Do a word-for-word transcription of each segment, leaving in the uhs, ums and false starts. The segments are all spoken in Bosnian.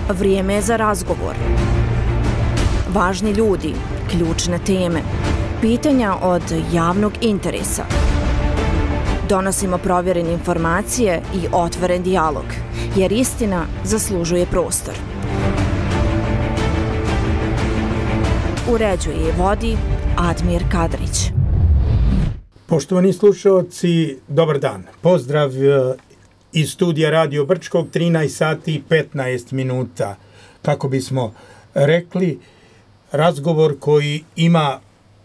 Vrijeme je za razgovor. Važni ljudi, ključne teme, pitanja od javnog interesa. Donosimo provjerene informacije i otvoren dijalog, jer istina zaslužuje prostor. Uređuje i vodi Admir Kadrić. Poštovani slušalci, dobar dan. Pozdrav iz studija Radio Brčkog, trinaest sati i petnaest minuta. Kako bismo rekli, razgovor koji ima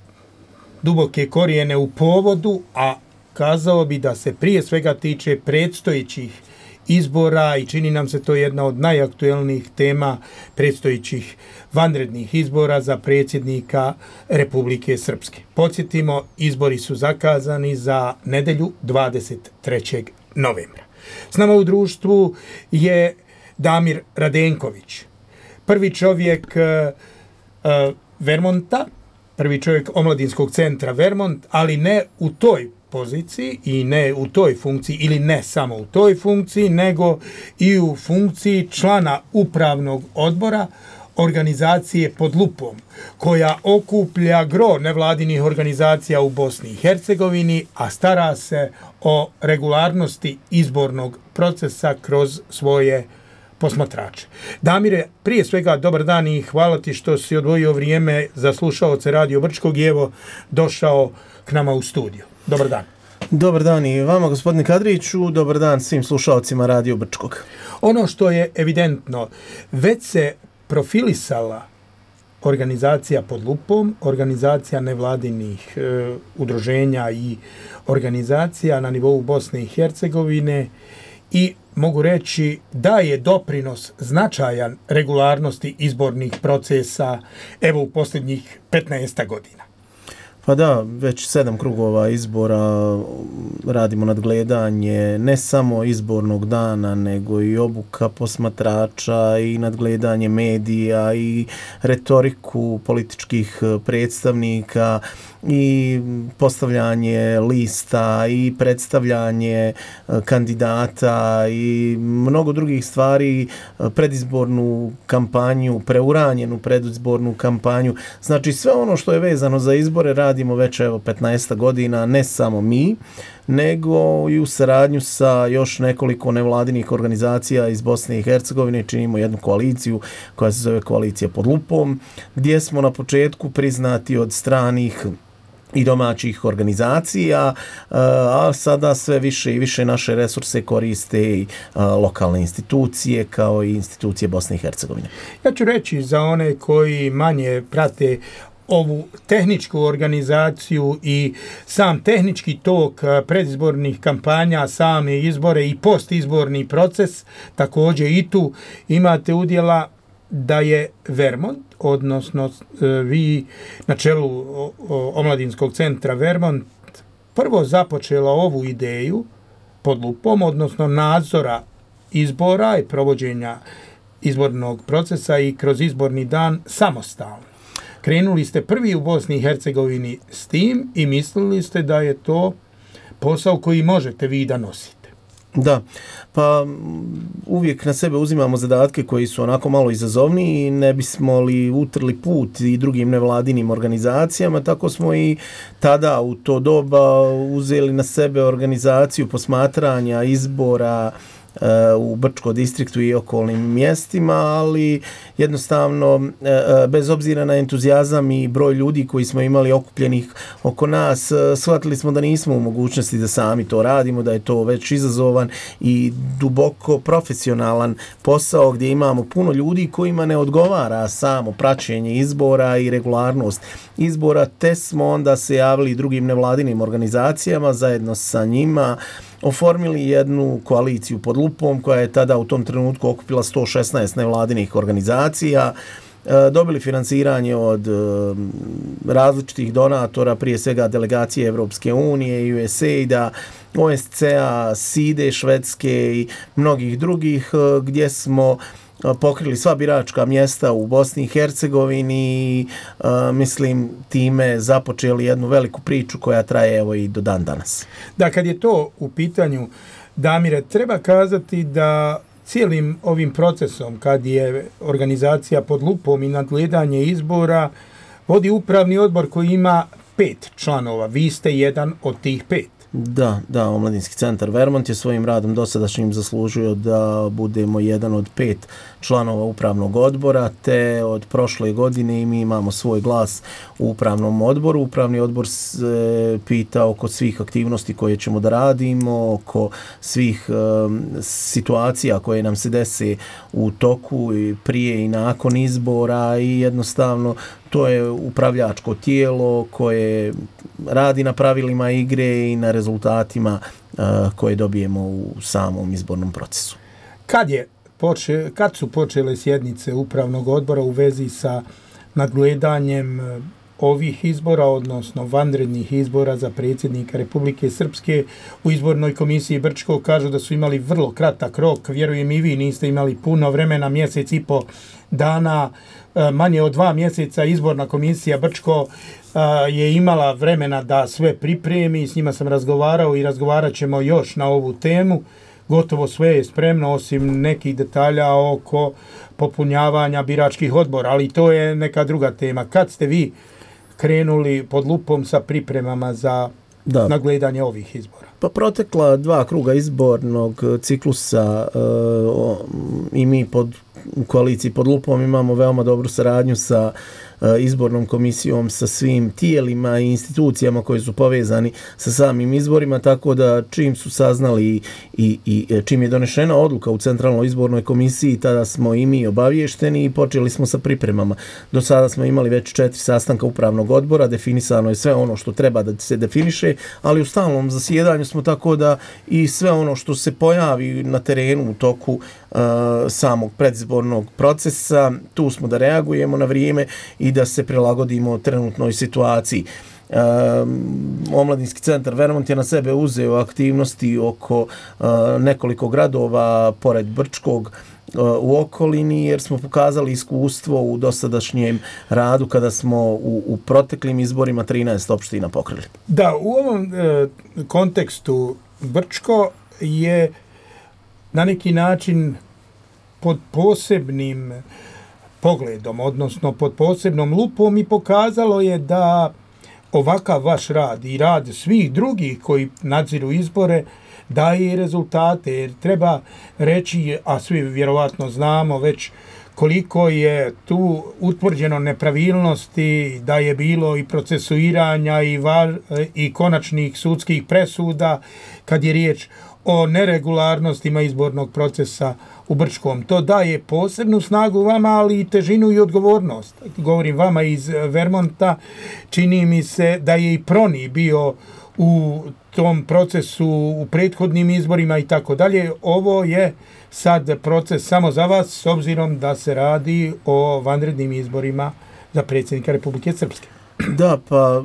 duboke korijene u povodu, a kazao bi da se prije svega tiče predstojećih izbora i čini nam se to jedna od najaktuelnijih tema predstojećih vanrednih izbora za predsjednika Republike Srpske. Podsjetimo, izbori su zakazani za nedelju dvadeset trećeg novembra. S nama u društvu je Damir Radenković, prvi čovjek uh, Vermonta, prvi čovjek Omladinskog centra Vermont, ali ne u toj poziciji i ne u toj funkciji ili ne samo u toj funkciji, nego i u funkciji člana upravnog odbora organizacije Pod lupom, koja okuplja gro nevladinih organizacija u Bosni i Hercegovini, a stara se o regularnosti izbornog procesa kroz svoje posmatrače. Damire, prije svega dobar dan i hvala ti što si odvojio vrijeme za slušaoce Radio Brčkog i evo došao k nama u studiju. Dobar dan. Dobar dan i vama, gospodine Kadriću, dobar dan svim slušalcima Radio Brčkog. Ono što je evidentno, već se profilisala organizacija Pod lupom, organizacija nevladinih e, udruženja i organizacija na nivou Bosne i Hercegovine i mogu reći da je doprinos značajan regularnosti izbornih procesa evo u posljednjih petnaest godina. Pa da, već sedam krugova izbora radimo nadgledanje ne samo izbornog dana, nego i obuka posmatrača i nadgledanje medija i retoriku političkih predstavnika i postavljanje lista i predstavljanje kandidata i mnogo drugih stvari, predizbornu kampanju, preuranjenu predizbornu kampanju. Znači sve ono što je vezano za izbore radimo već evo petnaest godina, ne samo mi, nego i u saradnju sa još nekoliko nevladinih organizacija iz Bosne i Hercegovine. Činimo jednu koaliciju koja se zove Koalicija Pod lupom, gdje smo na početku priznati od stranih i domaćih organizacija, a sada sve više i više naše resurse koriste i lokalne institucije kao i institucije Bosne i Hercegovine. Ja ću reći za one koji manje prate ovu tehničku organizaciju i sam tehnički tok predizbornih kampanja, same izbore i postizborni proces, također i tu imate udjela da je Vermont, odnosno vi na čelu Omladinskog centra Vermont, prvo započela ovu ideju Pod lupom, odnosno nadzora izbora i provođenja izbornog procesa i kroz izborni dan samostalno. Krenuli ste prvi u Bosni i Hercegovini s tim i mislili ste da je to posao koji možete vi da nosite. Da, pa uvijek na sebe uzimamo zadatke koji su onako malo izazovniji i ne bismo li utrli put i drugim nevladinim organizacijama, tako smo i tada u to doba uzeli na sebe organizaciju posmatranja izbora u Brčko distriktu i okolnim mjestima, ali jednostavno bez obzira na entuzijazam i broj ljudi koji smo imali okupljenih oko nas, shvatili smo da nismo u mogućnosti da sami to radimo, da je to već izazovan i duboko profesionalan posao gdje imamo puno ljudi kojima ne odgovara samo praćenje izbora i regularnost izbora, te smo onda se javili drugim nevladinim organizacijama zajedno sa njima, oformili jednu koaliciju Pod lupom koja je tada u tom trenutku okupila sto šesnaest nevladinih organizacija, dobili financiranje od različitih donatora, prije svega delegacije Evropske unije, U S A I D-a, O S C A, S I D E Švedske i mnogih drugih, gdje smo pokrili sva biračka mjesta u Bosni i Hercegovini i mislim time započeli jednu veliku priču koja traje evo i do dan danas. Da, kad je to u pitanju, Damire, treba kazati da cijelim ovim procesom, kad je organizacija pod lupom i nadgledanje izbora, vodi upravni odbor koji ima pet članova. Vi ste jedan od tih pet. Da, da, Omladinski centar Vermont je svojim radom dosadašnjim zaslužio da budemo jedan od pet članova upravnog odbora, te od prošle godine i mi imamo svoj glas u upravnom odboru. Upravni odbor se pita oko svih aktivnosti koje ćemo da radimo, oko svih um, situacija koje nam se dese u toku i prije i nakon izbora i jednostavno to je upravljačko tijelo koje radi na pravilima igre i na rezultatima uh, koje dobijemo u samom izbornom procesu. Kad, je poče, kad su počele sjednice upravnog odbora u vezi sa nadgledanjem ovih izbora, odnosno vanrednih izbora za predsjednika Republike Srpske? U izbornoj komisiji Brčko kažu da su imali vrlo kratak rok, vjerujem i vi niste imali puno vremena, mjesec i po dana, manje od dva mjeseca. Izborna komisija Brčko je imala vremena da sve pripremi, s njima sam razgovarao i razgovarat ćemo još na ovu temu. Gotovo sve je spremno osim nekih detalja oko popunjavanja biračkih odbora, ali to je neka druga tema. Kad ste vi krenuli pod lupom sa pripremama za da. nagledanje ovih izbora? Pa protekla dva kruga izbornog ciklusa uh, i mi pod, u koaliciji pod lupom imamo veoma dobru saradnju sa izbornom komisijom, sa svim tijelima i institucijama koji su povezani sa samim izborima, tako da čim su saznali i, i, i čim je donešena odluka u Centralnoj izbornoj komisiji, tada smo i mi obavješteni i počeli smo sa pripremama. Do sada smo imali već četiri sastanka upravnog odbora, definisano je sve ono što treba da se definiše, ali u stalnom zasjedanju smo, tako da i sve ono što se pojavi na terenu u toku uh, samog predizbornog procesa, tu smo da reagujemo na vrijeme i da se prilagodimo trenutnoj situaciji. Um, Omladinski centar Vermont je na sebe uzeo aktivnosti oko uh, nekoliko gradova pored Brčkog uh, u okolini, jer smo pokazali iskustvo u dosadašnjem radu kada smo u, u proteklim izborima trinaest opština pokrili. Da, u ovom uh, kontekstu Brčko je na neki način pod posebnim pogledom, odnosno pod posebnom lupom, i pokazalo je da ovakav vaš rad i rad svih drugih koji nadziru izbore daje rezultate, jer treba reći, a svi vjerovatno znamo već koliko je tu utvrđeno nepravilnosti, da je bilo i procesuiranja i, var, i konačnih sudskih presuda kad je riječ o neregularnostima izbornog procesa u Brčkom. To daje posebnu snagu vama, ali i težinu i odgovornost. Govorim vama iz Vermonta, čini mi se da je i Proni bio u tom procesu u prethodnim izborima i tako dalje. Ovo je sad proces samo za vas, s obzirom da se radi o vanrednim izborima za predsjednika Republike Srpske. Da, pa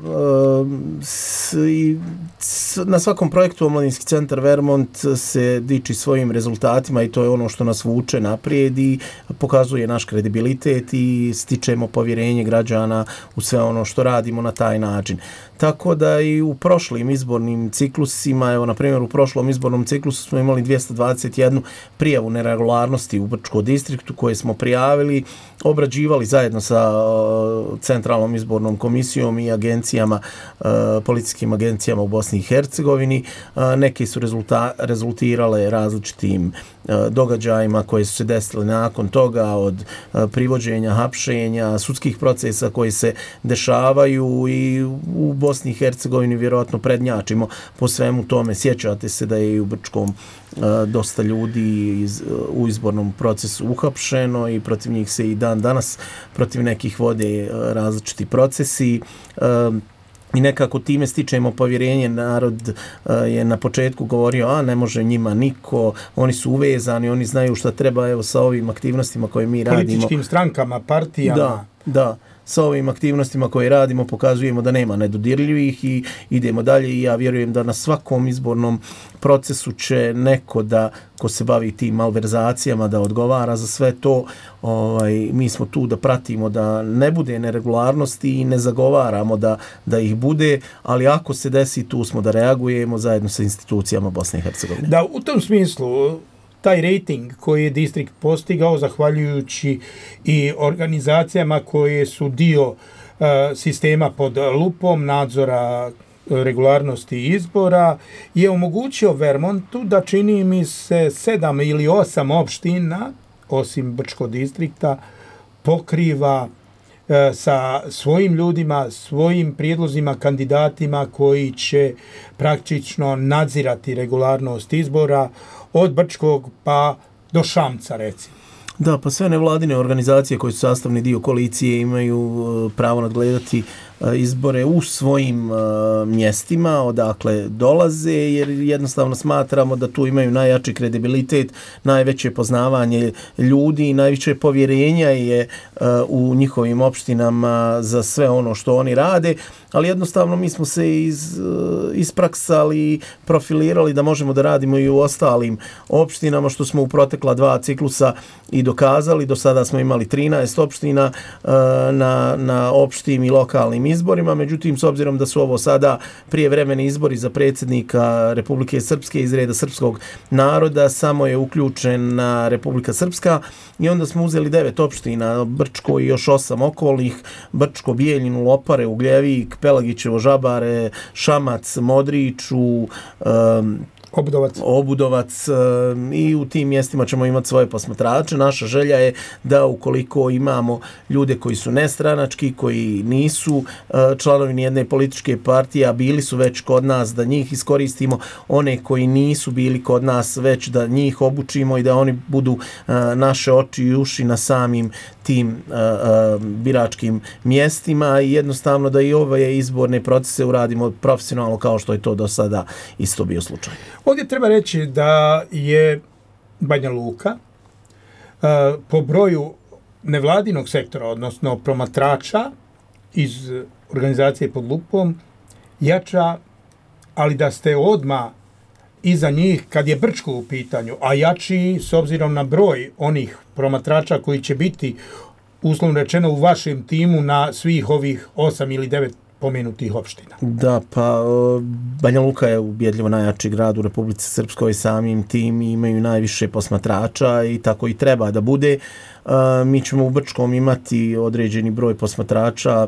s, i, s, na svakom projektu Omladinski centar Vermont se diči svojim rezultatima i to je ono što nas vuče naprijed i pokazuje naš kredibilitet i stičemo povjerenje građana u sve ono što radimo na taj način. Tako da i u prošlim izbornim ciklusima, evo na primjer u prošlom izbornom ciklusu smo imali dvjesto dvadeset jednu prijavu neregularnosti u Brčkom distriktu koje smo prijavili, obrađivali zajedno sa uh, Centralnom izbornom komisijom i agencijama, uh, policijskim agencijama u Bosni i Hercegovini. Uh, neke su rezulta, rezultirale različitim uh, događajima koje su se desile nakon toga, od uh, privođenja, hapšenja, sudskih procesa koji se dešavaju i u Bosni i Hercegovini vjerojatno prednjačimo po svemu tome. Sjećate se da je i u Brčkom uh, dosta ljudi iz, uh, u izbornom procesu uhapšeno i protiv njih se i dan danas protiv nekih vode uh, različiti procesi. Uh, I nekako time stičemo povjerenje. Narod uh, je na početku govorio, a ne može njima niko, oni su uvezani, oni znaju šta treba, evo sa ovim aktivnostima koje mi radimo. Političkim strankama, partijama. Da, da. Sa ovim aktivnostima koje radimo pokazujemo da nema nedodirljivih i idemo dalje i ja vjerujem da na svakom izbornom procesu će neko da, ko se bavi tim malverzacijama, da odgovara za sve to. Ovaj, mi smo tu da pratimo da ne bude neregularnosti i ne zagovaramo da, da ih bude, ali ako se desi, tu smo da reagujemo zajedno sa institucijama Bosne i Hercegovine. Da, u tom smislu taj rating koji je distrikt postigao zahvaljujući i organizacijama koje su dio uh, sistema pod lupom nadzora regularnosti izbora je omogućio Vermontu da, čini mi se, sedam ili osam opština, osim Brčkog distrikta, pokriva e, sa svojim ljudima, svojim prijedlozima, kandidatima koji će praktično nadzirati regularnost izbora od Brčkog pa do Šamca, recimo. Da, pa sve nevladine organizacije koje su sastavni dio koalicije imaju pravo nadgledati izbore u svojim uh, mjestima odakle dolaze, jer jednostavno smatramo da tu imaju najjači kredibilitet, najveće poznavanje ljudi i najveće povjerenja je uh, u njihovim opštinama za sve ono što oni rade, ali jednostavno mi smo se iz, uh, ispraksali, profilirali da možemo da radimo i u ostalim opštinama, što smo u protekla dva ciklusa i dokazali. Do sada smo imali trinaest opština uh, na, na opštim i lokalnim izborima, međutim, s obzirom da su ovo sada prijevremeni izbori za predsjednika Republike Srpske iz reda srpskog naroda, samo je uključena Republika Srpska i onda smo uzeli devet opština, Brčko i još osam okolnih, Brčko, Bijeljinu, Lopare, Ugljevik, Pelagićevo, Žabare, Šamac, Modriču, um, Obudovac. Obudovac i u tim mjestima ćemo imati svoje posmatrače. Naša želja je da ukoliko imamo ljude koji su nestranački, koji nisu članovi nijedne političke partije, a bili su već kod nas, da njih iskoristimo, one koji nisu bili kod nas već da njih obučimo i da oni budu naše oči i uši na samim tim uh, uh, biračkim mjestima i jednostavno da i ove izborne procese uradimo profesionalno kao što je to do sada isto bio slučaj. Ovdje treba reći da je Banja Luka uh, po broju nevladinog sektora, odnosno promatrača iz organizacije pod lupom, jača, ali da ste odma iza njih kad je Brčko u pitanju, a jači s obzirom na broj onih promatrača koji će biti, uslovno rečeno, u vašem timu na svih ovih osam ili devet pomenutih opština. Da, pa Banja Luka je ubjedljivo najjači grad u Republici Srpskoj, samim tim imaju najviše posmatrača i tako i treba da bude. Mi ćemo u Brčkom imati određeni broj posmatrača,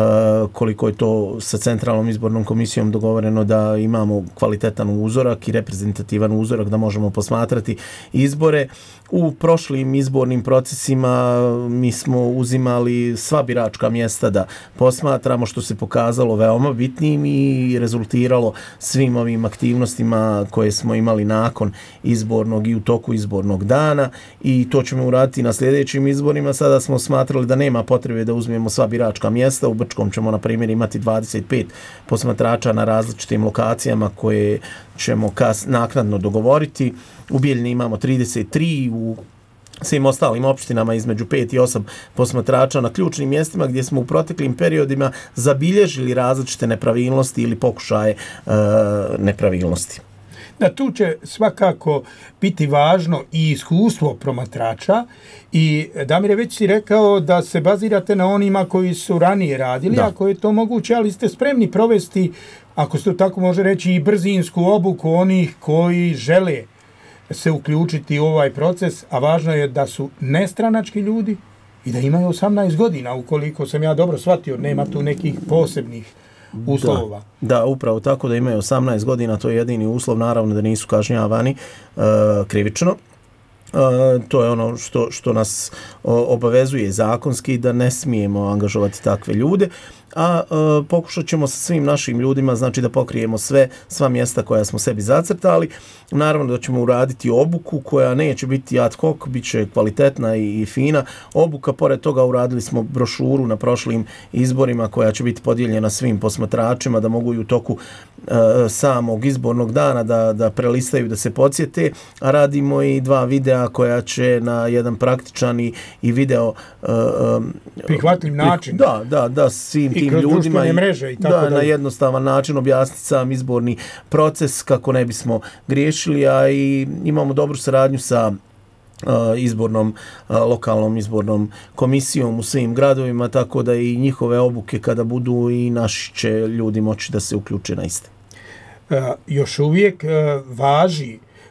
koliko je to sa Centralnom izbornom komisijom dogovoreno da imamo kvalitetan uzorak i reprezentativan uzorak da možemo posmatrati izbore. U prošlim izbornim procesima mi smo uzimali sva biračka mjesta da posmatramo, što se pokazalo veoma bitnim i rezultiralo svim ovim aktivnostima koje smo imali nakon izbornog i u toku izbornog dana i to ćemo uraditi na sljedećim izborima. Sada smo smatrali da nema potrebe da uzmemo sva biračka mjesta. U Brčkom ćemo, na primjer, imati dvadeset pet posmatrača na različitim lokacijama koje ćemo kas, naknadno dogovoriti. U Bijeljini imamo trideset tri, u svim ostalim opštinama između pet i osam posmatrača na ključnim mjestima gdje smo u proteklim periodima zabilježili različite nepravilnosti ili pokušaje e, nepravilnosti. Da, tu će svakako biti važno i iskustvo promatrača i Damire, već si rekao da se bazirate na onima koji su ranije radili, da. Ako je to moguće, ali ste spremni provesti, ako se to tako može reći, i brzinsku obuku onih koji žele se uključiti u ovaj proces, a važno je da su nestranački ljudi i da imaju osamnaest godina, ukoliko sam ja dobro shvatio, nema tu nekih posebnih uslova. Da, da, upravo tako, da imaju osamnaest godina, to je jedini uslov, naravno da nisu kažnjavani uh, krivično. Uh, to je ono što, što nas o, obavezuje zakonski, da ne smijemo angažovati takve ljude, a uh, pokušat ćemo sa svim našim ljudima, znači da pokrijemo sve, sva mjesta koja smo sebi zacrtali. Naravno da ćemo uraditi obuku koja neće biti ad hoc, bit će kvalitetna i, i fina obuka. Pored toga uradili smo brošuru na prošlim izborima koja će biti podijeljena svim posmatračima da mogu i u toku uh, samog izbornog dana da, da prelistaju, da se podsjete. A radimo i dva videa koja će na jedan praktičan i, i video uh, um, prihvatljiv način. Da, da, da, svim tim ljudima i, mreže i tako da, da, na jednostavan način objasniti sam izborni proces kako ne bismo griješili, a i imamo dobru saradnju sa uh, izbornom, uh, lokalnom izbornom komisijom u svim gradovima, tako da i njihove obuke kada budu i naši će ljudi moći da se uključe na iste. Uh, još uvijek uh, važi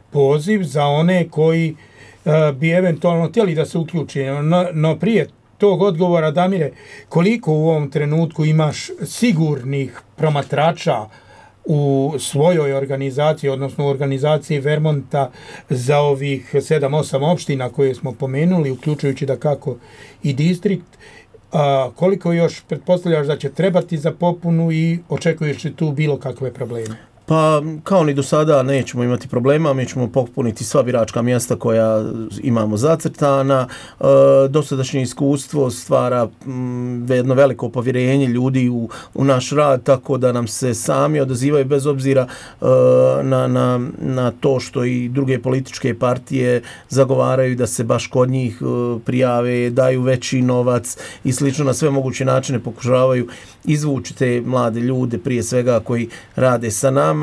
poziv za one koji uh, bi eventualno htjeli da se uključi. No, no prije tog odgovora, Damire, koliko u ovom trenutku imaš sigurnih promatrača u svojoj organizaciji, odnosno u organizaciji Vermonta za ovih sedam osam opština koje smo pomenuli, uključujući da kako i distrikt, a koliko još pretpostavljaš da će trebati za popunu i očekuješ li tu bilo kakve probleme? Pa kao ni do sada nećemo imati problema, mi ćemo popuniti sva biračka mjesta koja imamo zacrtana. E, dosadašnje iskustvo stvara m, jedno veliko povjerenje ljudi u, u naš rad, tako da nam se sami odazivaju bez obzira e, na, na, na to što i druge političke partije zagovaraju da se baš kod njih e, prijave, daju veći novac i slično, na sve moguće načine pokušavaju izvući te mlade ljude prije svega koji rade sa nama.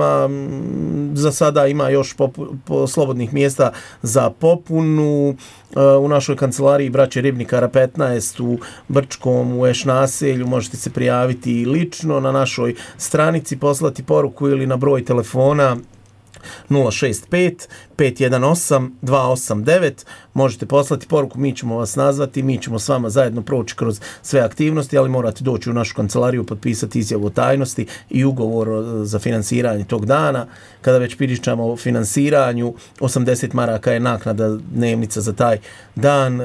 Za sada ima još popu, po, slobodnih mjesta za popunu u našoj kancelariji Braće Ribnikara petnaest u Brčkom, u Eš naselju. Možete se prijaviti lično na našoj stranici, poslati poruku ili na broj telefona nula šest pet pet jedan osam dva osam devet. Možete poslati poruku, mi ćemo vas nazvati, mi ćemo s vama zajedno proći kroz sve aktivnosti, ali morate doći u našu kancelariju, potpisati izjavu o tajnosti i ugovor za finansiranje tog dana. Kada već pričamo o finansiranju, osamdeset maraka je naknada dnevnica za taj dan. E,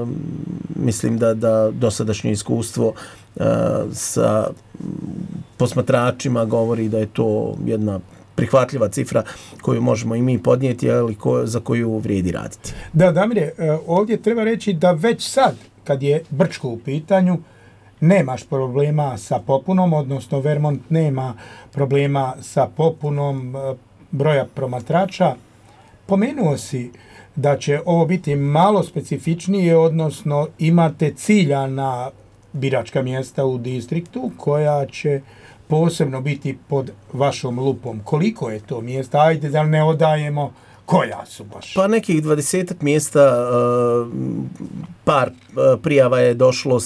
mislim da, da dosadašnje iskustvo e, sa posmatračima govori da je to jedna prihvatljiva cifra koju možemo i mi podnijeti, ali ko, za koju vrijedi raditi. Da, Damire, ovdje treba reći da već sad, kad je Brčko u pitanju, nemaš problema sa popunom, odnosno Vermont nema problema sa popunom broja promatrača. Pomenuo si da će ovo biti malo specifičnije, odnosno imate ciljana biračka mjesta u distriktu koja će posebno biti pod vašom lupom. Koliko je to mjesta? Ajde da ne odajemo koja su baš. Pa nekih dvadesetak mjesta, par prijava je došlo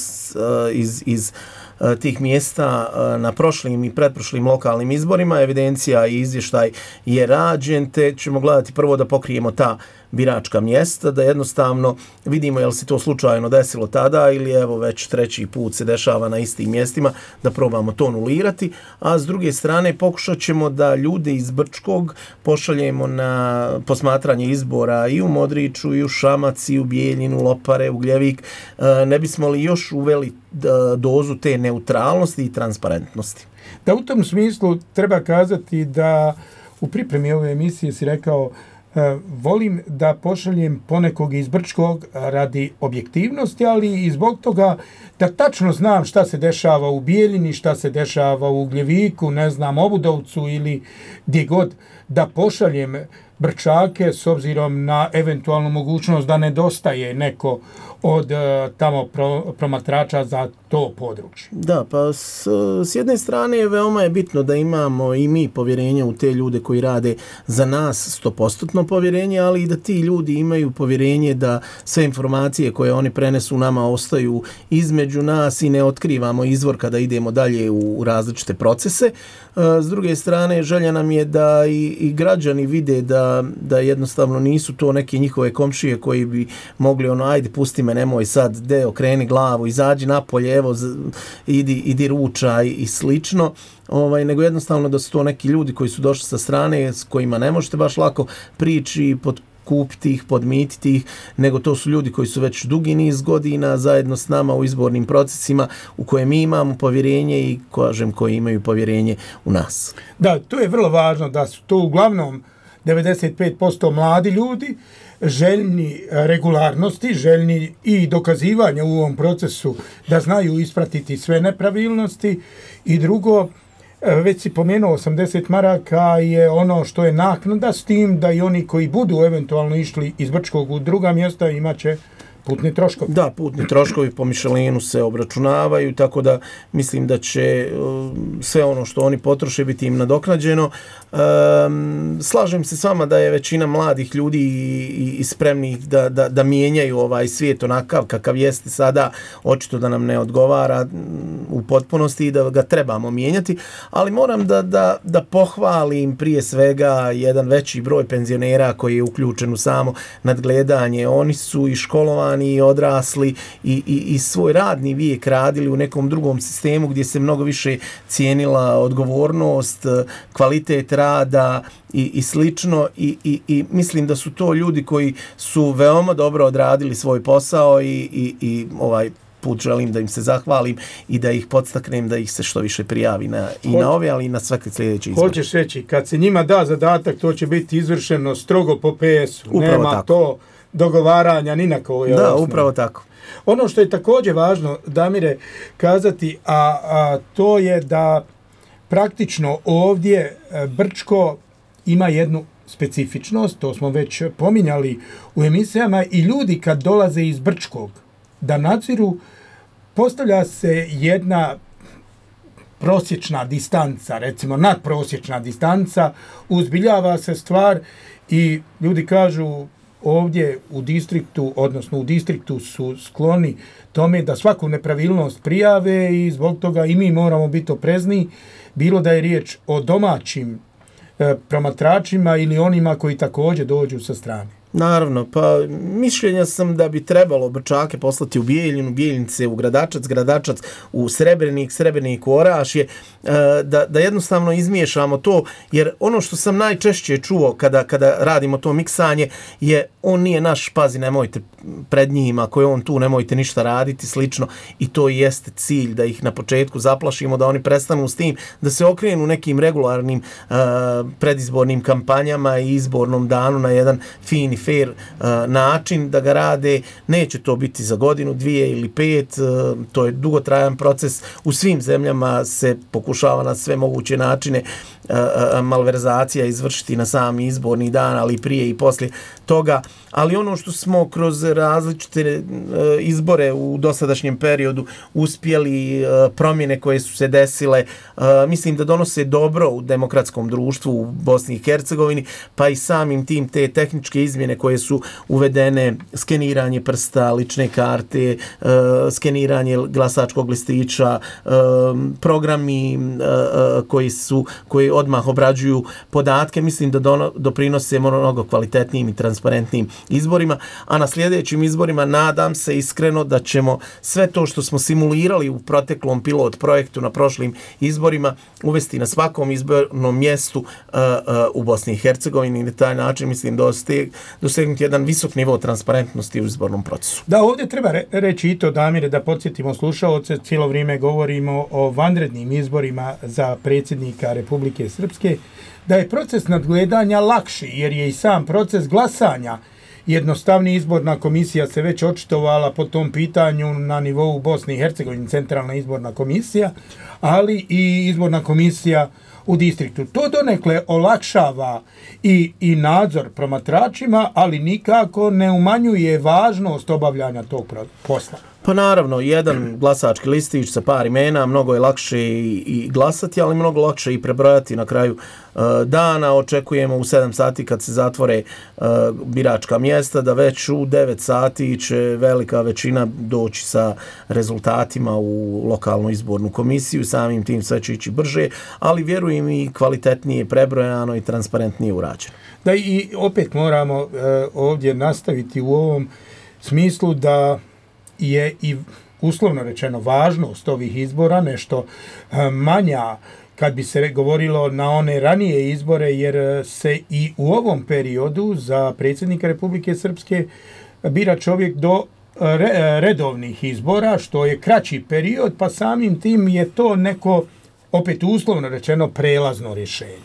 iz, iz tih mjesta na prošlim i pretprošlim lokalnim izborima. Evidencija i izvještaj je rađen, te ćemo gledati prvo da pokrijemo ta biračka mjesta, da jednostavno vidimo je li se to slučajno desilo tada ili evo već treći put se dešava na istim mjestima, da probamo to anulirati, a s druge strane pokušat ćemo da ljude iz Brčkog pošaljemo na posmatranje izbora i u Modriču, i u Šamac, i u Bijeljinu, Lopare, Ugljevik. Ne bismo li još uveli dozu te neutralnosti i transparentnosti? Da, u tom smislu treba kazati da u pripremi ove emisije si rekao Uh, volim da pošaljem ponekog iz Brčkog radi objektivnosti, ali i zbog toga da tačno znam šta se dešava u Bijeljini, šta se dešava u Ugljeviku, ne znam, Obudovcu ili gdje god, da pošaljem Brčake s obzirom na eventualnu mogućnost da nedostaje neko od uh, tamo pro, promatrača za to područje. Da, pa s, s jedne strane veoma je bitno da imamo i mi povjerenje u te ljude koji rade za nas, stopostotno povjerenje, ali i da ti ljudi imaju povjerenje da sve informacije koje oni prenesu nama ostaju između nas i ne otkrivamo izvor kada idemo dalje u, u različite procese. S druge strane, želja nam je da i, i građani vide da, da jednostavno nisu to neke njihove komšije koji bi mogli ono, ajde pusti me, nemoj sad, de, okreni glavu, izađi napolje, evo, idi, idi ručaj i slično. Ovaj, nego jednostavno da su to neki ljudi koji su došli sa strane s kojima ne možete baš lako prići, pod kupiti ih, podmititi ih, nego to su ljudi koji su već dugi niz godina zajedno s nama u izbornim procesima u koje mi imamo povjerenje i kažem koji imaju povjerenje u nas. Da, to je vrlo važno da su to uglavnom devedeset pet posto mladi ljudi, željni regularnosti, željni i dokazivanja u ovom procesu da znaju ispratiti sve nepravilnosti. I drugo, već si pomenuo osamdeset maraka je ono što je naknada, s tim da i oni koji budu eventualno išli iz Brčkog u druga mjesta imaće putni troškovi. Da, putni troškovi po Michelinu se obračunavaju, tako da mislim da će sve ono što oni potroše biti im nadoknađeno. Um, slažem se s vama da je većina mladih ljudi i, i spremnih da, da, da mijenjaju ovaj svijet onakav kakav jeste sada, očito da nam ne odgovara u potpunosti i da ga trebamo mijenjati, ali moram da, da, da pohvalim prije svega jedan veći broj penzionera koji je uključen u samo nadgledanje. Oni su i školovani i odrasli i, i, i svoj radni vijek radili u nekom drugom sistemu gdje se mnogo više cijenila odgovornost, kvalitet rada i, i slično I, i, i mislim da su to ljudi koji su veoma dobro odradili svoj posao i, i, i ovaj put želim da im se zahvalim i da ih podstaknem da ih se što više prijavi na, i na ove, ali i na svake sljedeće izbore. Hoćeš reći, kad se njima da zadatak, to će biti izvršeno strogo po P S u. Upravo Nema tako. To dogovaranja ni na kojoj Da, osnovi. upravo tako. Ono što je također važno, Damire, kazati, a, a to je da praktično ovdje Brčko ima jednu specifičnost, to smo već pominjali u emisijama, i ljudi kad dolaze iz Brčkog da nadziru, postavlja se jedna prosječna distanca, recimo nadprosječna distanca, uzbiljava se stvar i ljudi kažu ovdje u distriktu, odnosno u distriktu su skloni tome da svaku nepravilnost prijave i zbog toga i mi moramo biti oprezni, bilo da je riječ o domaćim e, promatračima ili onima koji također dođu sa strane. Naravno, pa mišljenja sam da bi trebalo Brčake poslati u Bijeljinu, Bijeljnice u Gradačac, Gradačac u Srebrenik, Srebrenik u Orašje, da, da jednostavno izmiješamo to, jer ono što sam najčešće čuo kada, kada radimo to miksanje je on nije naš, pazi, nemojte pred njim, ako je on tu, nemojte ništa raditi, slično, i to jeste cilj, da ih na početku zaplašimo, da oni prestanu s tim, da se okrenu nekim regularnim uh, predizbornim kampanjama i izbornom danu na jedan fin i fair uh, način, da ga rade. Neće to biti za godinu, dvije ili pet, uh, to je dugotrajan proces. U svim zemljama se pokušava na sve moguće načine uh, uh, malverzacija izvršiti na sami izborni dan, ali prije i poslije toga. Ali ono što smo kroz različite uh, izbore u dosadašnjem periodu uspjeli, uh, promjene koje su se desile, uh, mislim da donose dobro u demokratskom društvu u Bosni i Hercegovini, pa i samim tim te tehničke izmjene koje su uvedene, skeniranje prsta, lične karte, uh, skeniranje glasačkog listića, uh, programi uh, uh, koji su koji odmah obrađuju podatke, mislim da dono, doprinose mnogo kvalitetnijim i transparentnim izborima, a na sljedećim izborima nadam se iskreno da ćemo sve to što smo simulirali u proteklom pilot projektu na prošlim izborima uvesti na svakom izbornom mjestu uh, uh, u Bosni i Hercegovini i na taj način mislim dostig, dosegnuti jedan visok nivo transparentnosti u izbornom procesu. Da, ovdje treba re- reći i to, Damire, da podsjetimo slušaoce, cijelo vrijeme govorimo o vanrednim izborima za predsjednika Republike Srpske, da je proces nadgledanja lakši, jer je i sam proces glasanja jednostavni. Izborna komisija se već očitovala po tom pitanju na nivou Bosne i Hercegovine, centralna izborna komisija, ali i izborna komisija u distriktu. To donekle olakšava i, i nadzor promatračima, ali nikako ne umanjuje važnost obavljanja tog posla. Pa naravno, jedan glasački listić sa par imena, mnogo je lakše i, i glasati, ali mnogo lakše i prebrojati na kraju uh, dana. Očekujemo u sedam sati kad se zatvore uh, biračka mjesta, da već u devet sati će velika većina doći sa rezultatima u lokalnu izbornu komisiju, samim tim sve će ići brže, ali vjerujem i kvalitetnije prebrojano i transparentnije urađeno. Da, i opet moramo uh, ovdje nastaviti u ovom smislu da je i uslovno rečeno važnost ovih izbora nešto manja kad bi se govorilo na one ranije izbore, jer se i u ovom periodu za predsjednika Republike Srpske bira čovjek do redovnih izbora, što je kraći period, pa samim tim je to neko, opet uslovno rečeno, prelazno rješenje.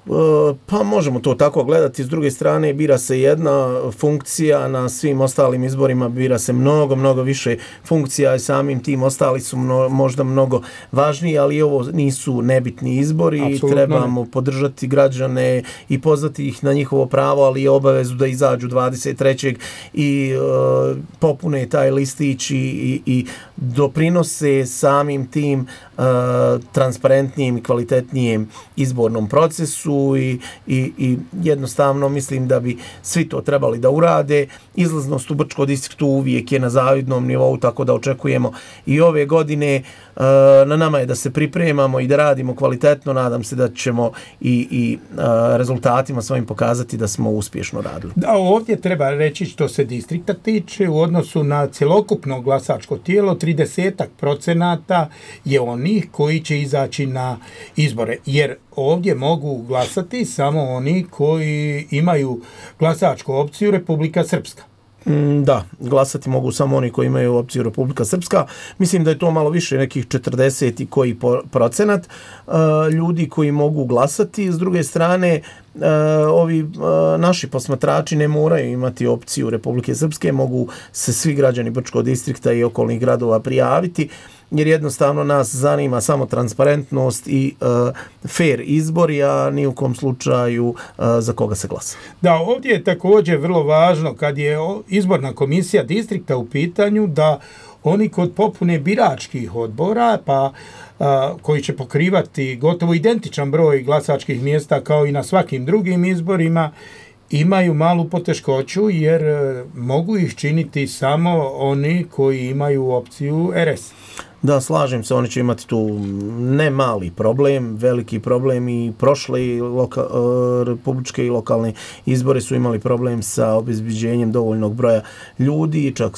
Pa možemo to tako gledati. S druge strane, bira se jedna funkcija, na svim ostalim izborima bira se mnogo, mnogo više funkcija i samim tim ostali su mno, možda mnogo važniji, ali ovo nisu nebitni izbori. Apsolutno. Trebamo podržati građane i pozvati ih na njihovo pravo, ali i obavezu da izađu dvadeset trećeg i uh, popune taj listić i, i, i doprinose samim tim uh, transparentnijem i kvalitetnijem izbornom procesu. I, i, i jednostavno mislim da bi svi to trebali da urade. Izlaznost u Brčko distriktu uvijek je na zavidnom nivou, tako da očekujemo i ove godine. Na nama je da se pripremamo i da radimo kvalitetno. Nadam se da ćemo i, i rezultatima svojim pokazati da smo uspješno radili. Da, ovdje treba reći što se distrikta tiče u odnosu na cjelokupno glasačko tijelo, trideset procenata je onih koji će izaći na izbore, jer ovdje mogu glasati samo oni koji imaju glasačku opciju Republika Srpska. Da, glasati mogu samo oni koji imaju opciju Republika Srpska. Mislim da je to malo više, nekih četrdeset i koji procenat uh, ljudi koji mogu glasati. S druge strane, uh, ovi uh, naši posmatrači ne moraju imati opciju Republike Srpske, mogu se svi građani Brčkog distrikta i okolnih gradova prijaviti, jer jednostavno nas zanima samo transparentnost i uh, fair izbori, a ni u kom slučaju uh, za koga se glasa. Da, ovdje je također vrlo važno kad je izborna komisija distrikta u pitanju da oni kod popune biračkih odbora, pa uh, koji će pokrivati gotovo identičan broj glasačkih mjesta kao i na svakim drugim izborima, imaju malu poteškoću jer uh, mogu ih činiti samo oni koji imaju opciju R S. Da, slažem se, oni će imati tu ne mali problem, veliki problem i prošle loka, republičke i lokalne izbore su imali problem sa obezbeđenjem dovoljnog broja ljudi, čak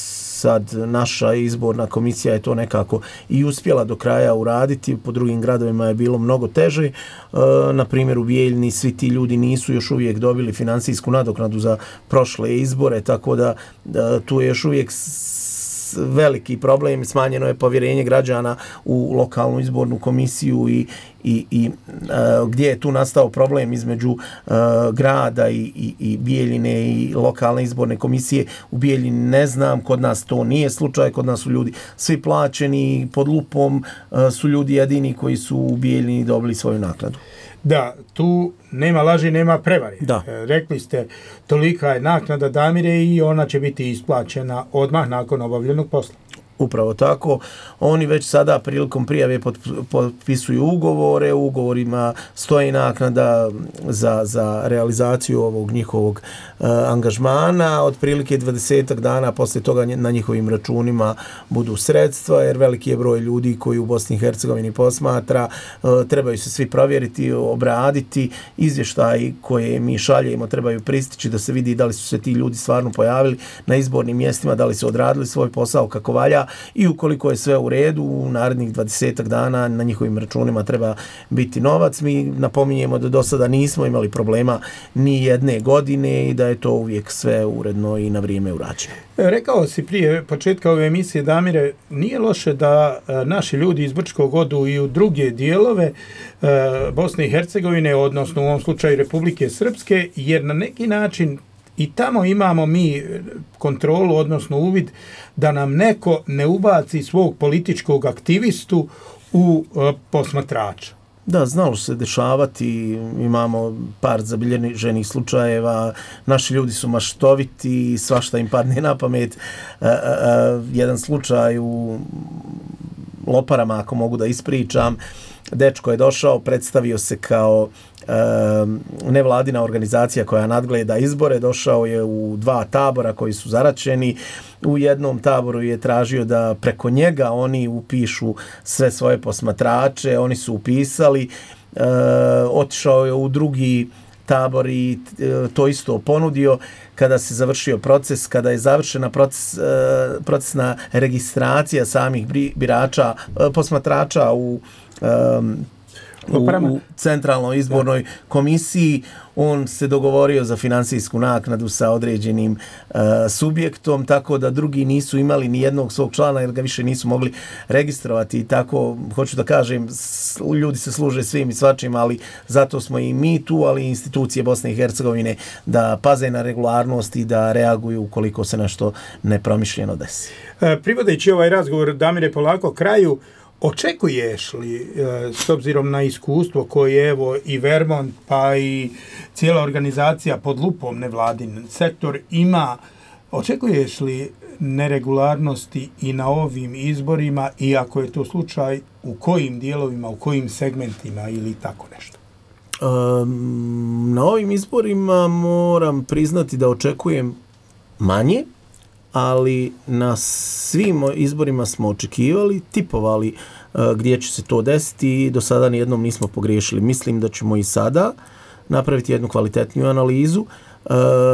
sad naša izborna komisija je to nekako i uspjela do kraja uraditi, po drugim gradovima je bilo mnogo teže. E, na primjer u Bijeljini svi ti ljudi nisu još uvijek dobili financijsku nadoknadu za prošle izbore, tako da, da tu je još uvijek veliki problem, smanjeno je povjerenje građana u lokalnu izbornu komisiju i, i, i uh, gdje je tu nastao problem između uh, grada i, i, i Bijeljine i lokalne izborne komisije. U Bijeljini ne znam, kod nas to nije slučaj, kod nas su ljudi svi plaćeni, pod lupom uh, su ljudi jedini koji su u Bijeljini dobili svoju naknadu. Da, tu nema laži, nema prevari. Da. Rekli ste, tolika je naknada, Damire, i ona će biti isplaćena odmah nakon obavljenog posla. Upravo tako. Oni već sada prilikom prijave potpisuju ugovore, u ugovorima stoji naknada za, za realizaciju ovog njihovog uh, angažmana. Otprilike dvadesetak dana posle toga na njihovim računima budu sredstva, jer veliki je broj ljudi koji u Bosni i Hercegovini posmatra, uh, trebaju se svi provjeriti, obraditi, izvještaji koje mi šaljemo trebaju pristići da se vidi da li su se ti ljudi stvarno pojavili na izbornim mjestima, da li su odradili svoj posao kako valja. I ukoliko je sve u redu, u narednih dvadesetak dana na njihovim računima treba biti novac. Mi napominjemo da do sada nismo imali problema ni jedne godine i da je to uvijek sve uredno i na vrijeme urađeno. Rekao si prije početka ove emisije, Damire, nije loše da naši ljudi iz Brčkog odu i u druge dijelove Bosne i Hercegovine, odnosno u ovom slučaju Republike Srpske, jer na neki način i tamo imamo mi kontrolu, odnosno uvid, da nam neko ne ubaci svog političkog aktivistu u e, posmatrača. Da, znalo se dešavati, imamo par zabilježenih slučajeva, naši ljudi su maštoviti, svašta im padne na pamet. E, e, jedan slučaj u Loparama, ako mogu da ispričam, dečko je došao, predstavio se kao e, nevladina organizacija koja nadgleda izbore, došao je u dva tabora koji su zaračeni. U jednom taboru je tražio da preko njega oni upišu sve svoje posmatrače, oni su upisali, e, otišao je u drugi tabor i e, to isto ponudio. Kada se završio proces, kada je završena proces, e, procesna registracija samih birača, e, posmatrača u Um, u, u centralnoj izbornoj da. komisiji. On se dogovorio za finansijsku naknadu sa određenim uh, subjektom, tako da drugi nisu imali ni jednog svog člana jer ga više nisu mogli registrovati. I tako, hoću da kažem, ljudi se služe svim i svačim, ali zato smo i mi tu, ali i institucije Bosne i Hercegovine da paze na regularnost i da reaguju ukoliko se nešto nepromišljeno desi. E, privodeći ovaj razgovor, Damire, polako kraju, očekuješ li, s obzirom na iskustvo koje evo i Vermont pa i cijela organizacija pod lupom nevladin sektor ima, očekuješ li neregularnosti i na ovim izborima i ako je to slučaj u kojim dijelovima, u kojim segmentima ili tako nešto? Um, na ovim izborima moram priznati da očekujem manje, ali na svim izborima smo očekivali, tipovali uh, gdje će se to desiti i do sada nijednom nismo pogriješili. Mislim da ćemo i sada napraviti jednu kvalitetniju analizu. Uh,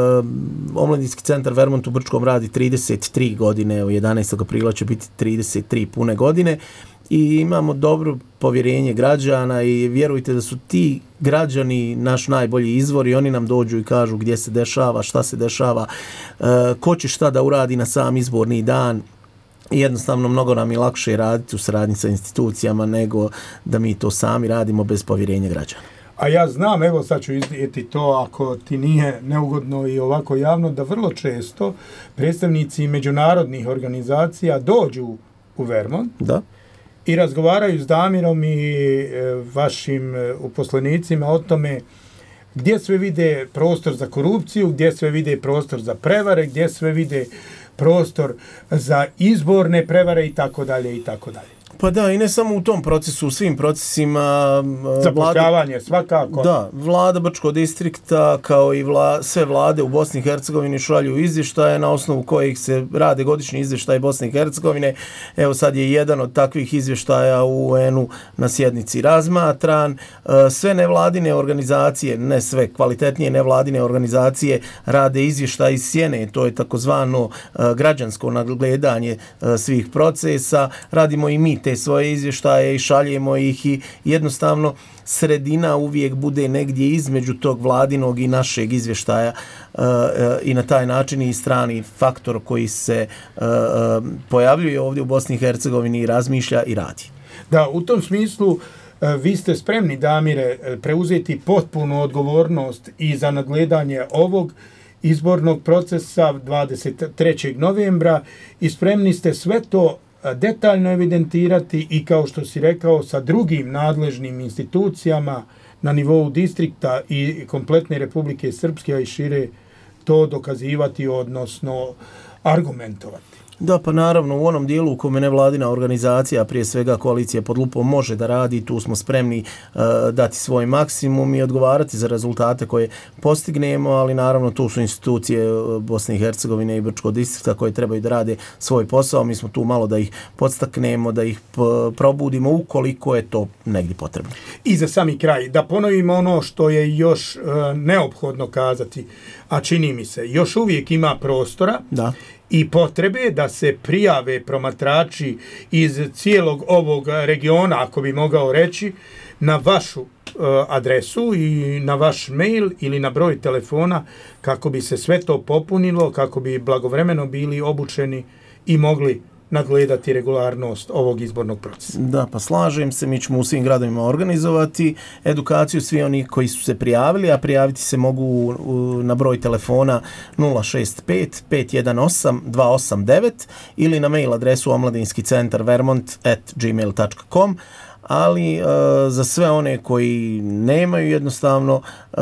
Omladinski centar Vermont u Brčkom radi trideset tri godine, evo jedanaestog aprila će biti trideset tri pune godine i imamo dobro povjerenje građana i vjerujte da su ti građani naš najbolji izvor i oni nam dođu i kažu gdje se dešava, šta se dešava, uh, ko će šta da uradi na sam izborni dan. Jednostavno mnogo nam je lakše raditi u saradnji sa institucijama nego da mi to sami radimo bez povjerenja građana. A ja znam, evo sad ću izdijeti to ako ti nije neugodno i ovako javno, da vrlo često predstavnici međunarodnih organizacija dođu u Vermont da. i razgovaraju s Damirom i e, vašim e, uposlenicima o tome gdje sve vide prostor za korupciju, gdje sve vide prostor za prevare, gdje sve vide prostor za izborne prevare i tako dalje i tako dalje. Pa da, i ne samo u tom procesu, u svim procesima. Zapošljavanje, svakako. Da, vlada Brčkog distrikta kao i vla, sve vlade u Bosni i Hercegovini šalju izvještaje na osnovu kojih se rade godišnji izvještaj Bosne i Hercegovine. Evo sad je jedan od takvih izvještaja u U N-u na sjednici razmatran. Sve nevladine organizacije, ne sve kvalitetnije nevladine organizacije, rade izvještaj iz sjene, to je takozvano građansko nadgledanje svih procesa. Radimo i mi te svoje izvještaje i šaljemo ih i jednostavno sredina uvijek bude negdje između tog vladinog i našeg izvještaja uh, uh, i na taj način i strani faktor koji se uh, uh, pojavljuje ovdje u Bosni i Hercegovini i razmišlja i radi. Da, u tom smislu vi ste spremni, Damire, preuzeti potpunu odgovornost i za nadgledanje ovog izbornog procesa dvadeset trećeg novembra i spremni ste sve to detaljno evidentirati i, kao što si rekao, sa drugim nadležnim institucijama na nivou distrikta i kompletne Republike Srpske, a i šire, to dokazivati, odnosno argumentovati. Da, pa naravno u onom dijelu u kome nevladina organizacija, prije svega koalicija pod lupom, može da radi, tu smo spremni uh, dati svoj maksimum i odgovarati za rezultate koje postignemo, ali naravno tu su institucije Bosne i Hercegovine i Brčkog distrikta koje trebaju da rade svoj posao. Mi smo tu malo da ih podstaknemo, da ih p- probudimo ukoliko je to negdje potrebno. I za sami kraj, da ponovimo ono što je još uh, neophodno kazati, a čini mi se, još uvijek ima prostora da. i potrebe da se prijave promatrači iz cijelog ovog regiona, ako bi mogao reći, na vašu uh, adresu i na vaš mail ili na broj telefona kako bi se sve to popunilo, kako bi blagovremeno bili obučeni i mogli nadgledati regularnost ovog izbornog procesa. Da, pa slažem se, mi ćemo u svim gradovima organizovati edukaciju svi oni koji su se prijavili, a prijaviti se mogu na broj telefona nula šest pet pet jedan osam dva osam devet ili na mail adresu omladinski centar vermont at gmail dot com. Ali e, za sve one koji nemaju jednostavno e,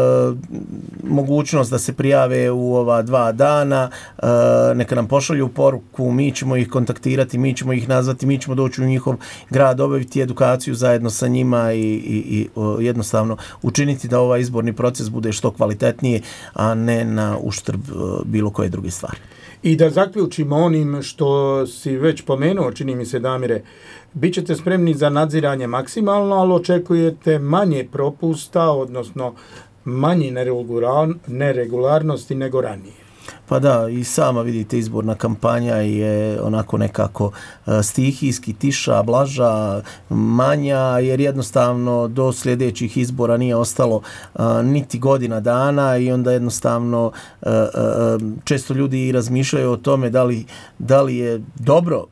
mogućnost da se prijave u ova dva dana, e, neka nam pošalju poruku, mi ćemo ih kontaktirati, mi ćemo ih nazvati, mi ćemo doći u njihov grad, obaviti edukaciju zajedno sa njima i, i, i o, jednostavno učiniti da ovaj izborni proces bude što kvalitetnije, a ne na uštrb e, bilo koje druge stvari. I da zaključimo onim što si već pomenuo, čini mi se, Damire, bit ćete spremni za nadziranje maksimalno, ali očekujete manje propusta, odnosno manje neregularnosti nego ranije. Pa da, i sama vidite izborna kampanja je onako nekako stihijski, tiša, blaža, manja, jer jednostavno do sljedećih izbora nije ostalo niti godina dana i onda jednostavno često ljudi i razmišljaju o tome da li, da li je dobro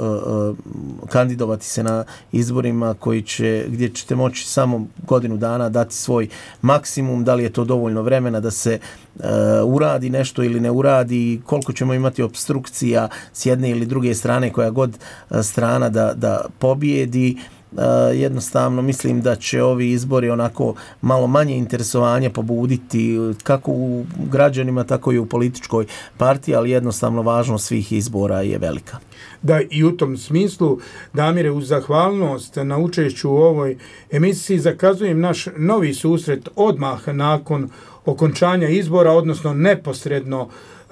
kandidovati se na izborima koji će, gdje ćete moći samo godinu dana dati svoj maksimum, da li je to dovoljno vremena da se uh, uradi nešto ili ne uradi, koliko ćemo imati opstrukcija s jedne ili druge strane, koja god uh, strana da, da pobijedi. Uh, jednostavno mislim da će ovi izbori onako malo manje interesovanje pobuditi kako u građanima, tako i u političkoj partiji, ali jednostavno važnost svih izbora je velika. Da, i u tom smislu, Damire, uz zahvalnost na učešću u ovoj emisiji zakazujem naš novi susret odmah nakon okončanja izbora, odnosno neposredno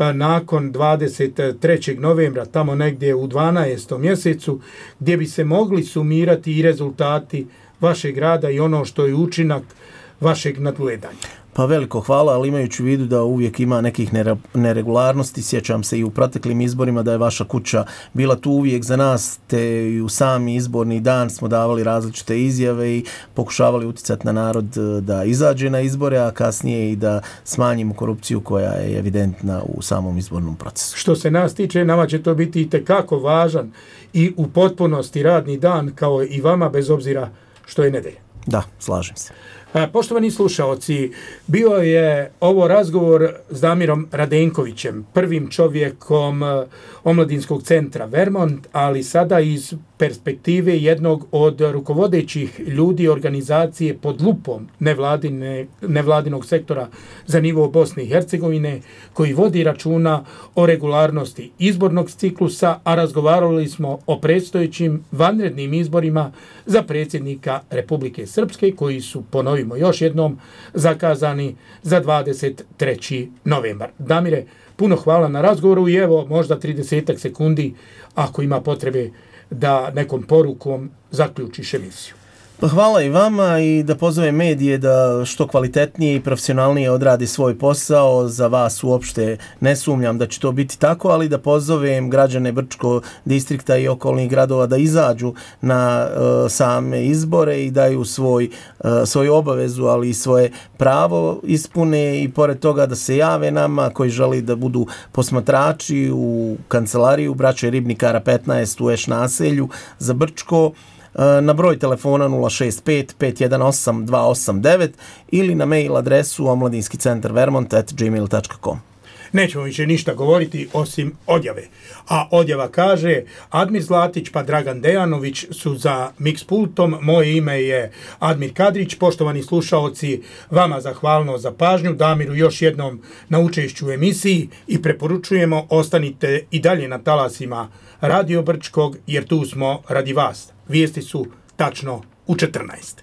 nakon dvadeset trećeg novembra, tamo negdje u dvanaestom mjesecu, gdje bi se mogli sumirati i rezultati vašeg rada i ono što je učinak vašeg nadgledanja. Pa veliko hvala, ali imajući u vidu da uvijek ima nekih neregularnosti, sjećam se i u proteklim izborima da je vaša kuća bila tu uvijek za nas, te i u sami izborni dan smo davali različite izjave i pokušavali uticati na narod da izađe na izbore, a kasnije i da smanjimo korupciju koja je evidentna u samom izbornom procesu. Što se nas tiče, nama će to biti itekako važan i u potpunosti radni dan, kao i vama, bez obzira što je nedelja. Da, slažem se. Poštovani slušaoci, bio je ovo razgovor s Damirom Radenkovićem, prvim čovjekom Omladinskog centra Vermont, ali sada iz perspektive jednog od rukovodećih ljudi organizacije pod lupom nevladine, nevladinog sektora za nivo Bosne i Hercegovine, koji vodi računa o regularnosti izbornog ciklusa, a razgovarali smo o predstojećim vanrednim izborima za predsjednika Republike Srpske, koji su, ponovimo još jednom, zakazani za dvadeset treći novembar. Damire, puno hvala na razgovoru i evo možda trideset sekundi ako ima potrebe da nekom porukom zaključiš emisiju. Pa hvala i vama i da pozovem medije da što kvalitetnije i profesionalnije odradi svoj posao. Za vas uopšte ne sumnjam da će to biti tako, ali da pozovem građane Brčko distrikta i okolnih gradova da izađu na uh, same izbore i daju svoj, uh, svoju obavezu, ali i svoje pravo ispune, i pored toga da se jave nama koji želi da budu posmatrači u kancelariju Braće Ribnikara petnaest u Eš naselju za Brčko, na broj telefona nula šest pet pet jedan osam dva osam devet ili na mail adresu omladinski centar vermont at gmail dot com. Nećemo više ništa govoriti osim odjave. A odjava kaže: Admir Zlatić pa Dragan Dejanović su za mix pultom. Moje ime je Admir Kadrić. Poštovani slušaoci, vama zahvalno za pažnju. Damiru još jednom na učešću u emisiji i preporučujemo ostanite i dalje na talasima Radio Brčkog, jer tu smo radi vas. Vijesti su tačno u četrnaest.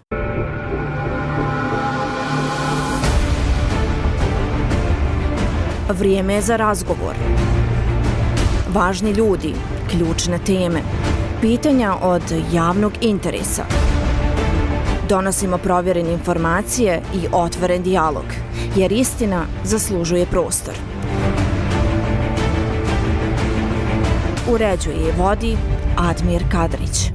Vrijeme je za razgovor. Važni ljudi, ključne teme, pitanja od javnog interesa. Donosimo provjerene informacije i otvoren dijalog, jer istina zaslužuje prostor. Uređuje i vodi Admir Kadrić.